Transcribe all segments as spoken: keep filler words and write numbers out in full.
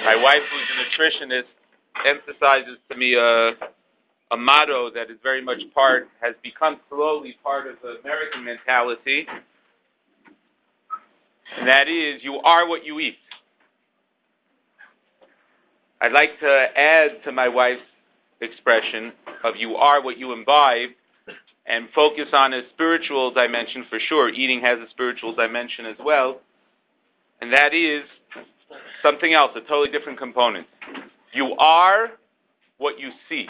My wife, who's a nutritionist, emphasizes to me a, a motto that is very much part, has become slowly part of the American mentality, and that is, you are what you eat. I'd like to add to my wife's expression of you are what you imbibe and focus on a spiritual dimension for sure. Eating has a spiritual dimension as well, and that is something else, a totally different component. You are what you see.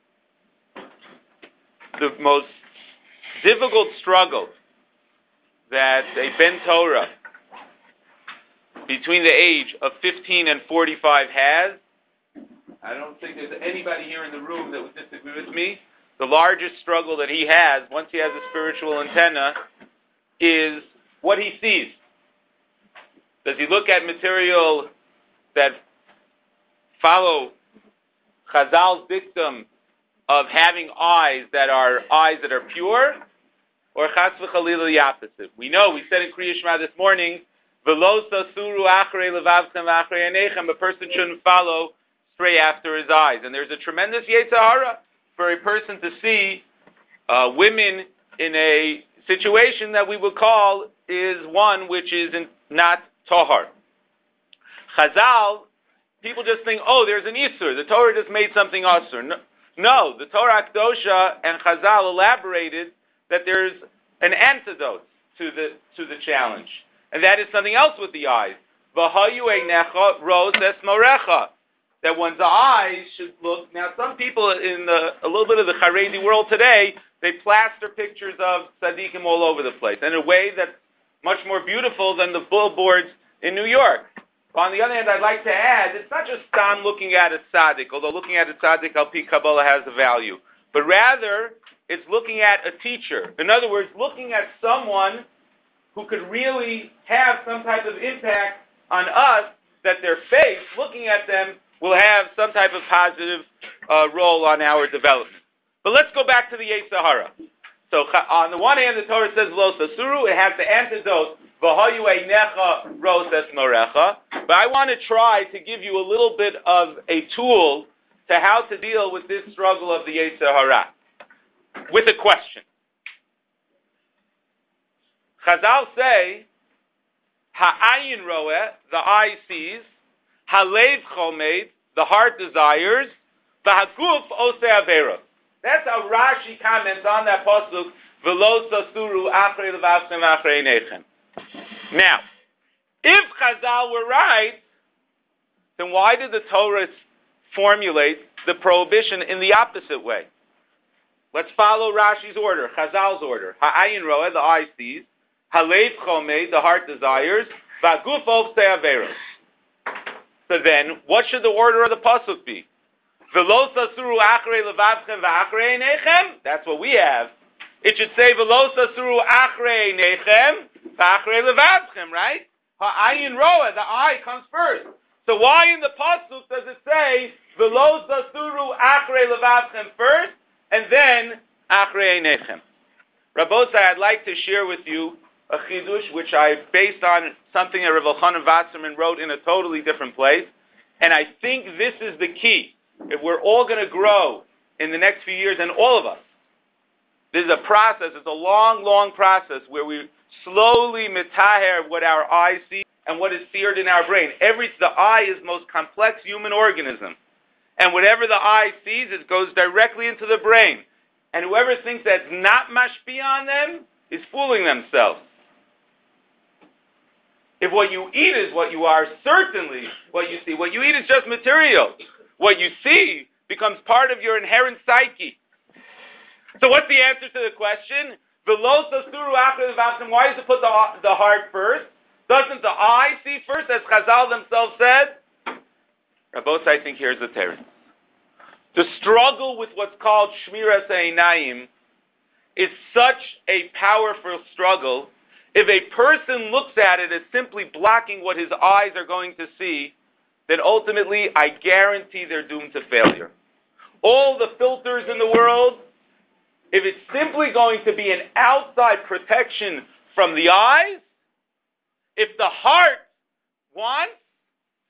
The most difficult struggle that a Ben Torah between the age of fifteen and forty-five has, I don't think there's anybody here in the room that would disagree with me, the largest struggle that he has, once he has a spiritual antenna, is what he sees. Does he look at material that follow Chazal's dictum of having eyes that are eyes that are pure, or chas v'chalila the opposite? We know, we said in Kriya Shema this morning, v'lo sasuru achrei levavchem v'achrei einechem, a person shouldn't follow stray after his eyes. And there's a tremendous yetzer hara for a person to see uh, women in a situation that we would call is one which is in, not tahar. Chazal, people just think, oh, there's an Isur. The Torah just made something Asur. No, no, the Torah Kedosha and Chazal elaborated that there's an antidote to the to the challenge. And that is something else with the eyes. V'hayu einecha ros es morecha. That one's eyes should look... Now, some people in the, a little bit of the Haredi world today, they plaster pictures of tzaddikim all over the place in a way that's much more beautiful than the billboards in New York. On the other hand, I'd like to add, it's not just Stam looking at a tzaddik, although looking at a tzaddik al-pi Kabbalah has a value, but rather, it's looking at a teacher. In other words, looking at someone who could really have some type of impact on us, that their face, looking at them, will have some type of positive uh, role on our development. But let's go back to the yetzer hara. So on the one hand, the Torah says, Lo sasuru, it has the antidote, V'hayu einecha ros es morecha. But I want to try to give you a little bit of a tool to how to deal with this struggle of the yetzer hara, with a question. Chazal say, ha'ayin roeh, the eye sees, halev chomed, the heart desires, v'haguf oseh averos. That's how Rashi comments on that pasuk, v'lo sasuru achrei levavchem v'achrei einechem. Now, if Chazal were right, then why did the Torah formulate the prohibition in the opposite way? Let's follow Rashi's order, Chazal's order. Ha'ayin roeh, the eye sees, halev chomed, the heart desires, v'haguf oseh averos. So then, what should the order of the pasuk be? V'lo sasuru achrei levavchem v'achrei einechem. That's what we have. It should say v'lo sasuru achrei einechem v'achrei levavchem, right? Ha'ayin roeh, the eye comes first. So why in the pasuk does it say v'lo sasuru achrei levavchem first and then achrei einechem? Rabbosai, I'd like to share with you a chidush which I based on something that Rav Elchanan Wasserman wrote in a totally different place, and I think this is the key. If we're all going to grow in the next few years, and all of us, this is a process, it's a long, long process where we slowly mitaher what our eyes see and what is seared in our brain. Every, the eye is the most complex human organism. And whatever the eye sees, it goes directly into the brain. And whoever thinks that's not mashpia on them is fooling themselves. If what you eat is what you are, certainly what you see. What you eat is just material. What you see becomes part of your inherent psyche. So what's the answer to the question? Why does it put the, the heart first? Doesn't the eye see first, as Chazal themselves said? Rabbos, I think here's the teretz. The struggle with what's called Shmiras Einayim is such a powerful struggle. If a person looks at it as simply blocking what his eyes are going to see, then ultimately, I guarantee they're doomed to failure. All the filters in the world, if it's simply going to be an outside protection from the eyes, if the heart wants,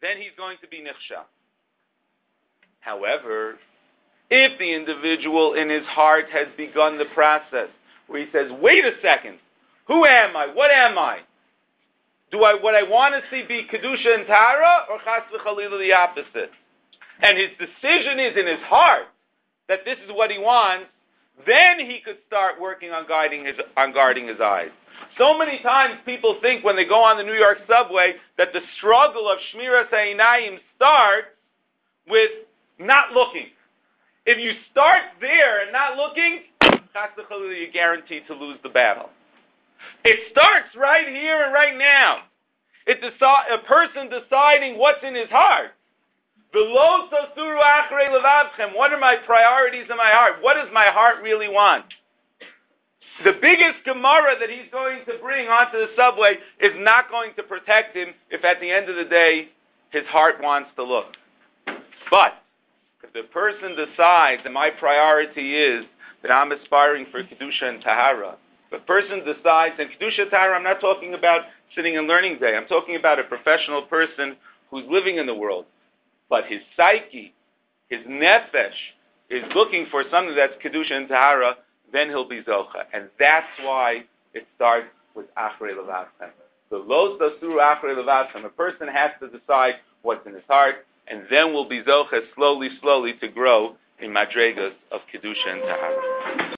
then he's going to be nichshel. However, if the individual in his heart has begun the process where he says, wait a second, who am I? What am I? Do I what I want to see be Kedusha and Tahara, or Chas v'Chalila the opposite? And his decision is in his heart that this is what he wants, then he could start working on guarding his on guarding his eyes. So many times people think when they go on the New York subway that the struggle of Shmiras Ha'inayim starts with not looking. If you start there and not looking, you're guaranteed to lose the battle. It starts right here and right now. It's a person deciding what's in his heart. What are my priorities in my heart? What does my heart really want? The biggest Gemara that he's going to bring onto the subway is not going to protect him if at the end of the day his heart wants to look. But if the person decides that my priority is that I'm aspiring for Kedusha and Tahara, the person decides, and Kedusha and Tahara, I'm not talking about sitting and learning day. I'm talking about a professional person who's living in the world. But his psyche, his nefesh, is looking for something that's Kedusha and Tahara, then he'll be Zocha. And that's why it starts with Achrei Levavchem. The Los Dasuru Achrei Levavchem. A person has to decide what's in his heart, and then will be Zocha slowly, slowly to grow in Madregas of Kedusha and Tahara.